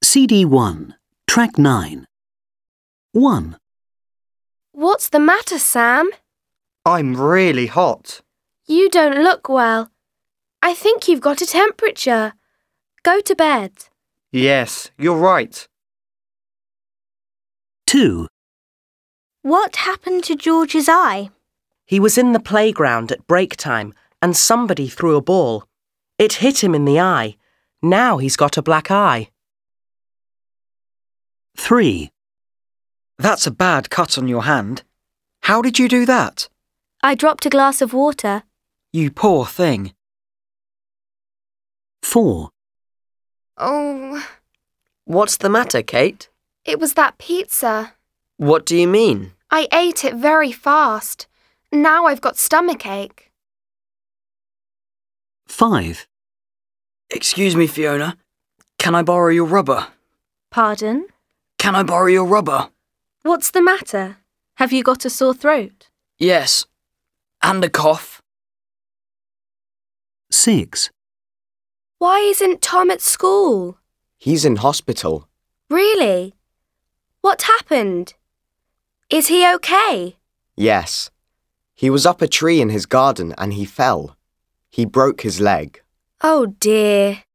CD1, Track 9. 1. What's the matter, Sam? I'm really hot. You don't look well. I think you've got a temperature. Go to bed. Yes, you're right. 2. What happened to George's eye? He was in the playground at break time and somebody threw a ball. It hit him in the eye. Now he's got a black eye. 3. That's a bad cut on your hand. How did you do that? I dropped a glass of water. You poor thing. 4. Oh, What's the matter, Kate? it was that pizza. What do you mean? I ate it very fast. Now I've got stomachache. 5. Excuse me, Fiona. Can I borrow your rubber? Pardon? Can I borrow your rubber? What's the matter? Have you got a sore throat? Yes. And a cough. 6. Why isn't Tom at school? He's in hospital. Really? What happened? Is he okay? Yes. He was up a tree in his garden and he fell. He broke his leg. Oh dear.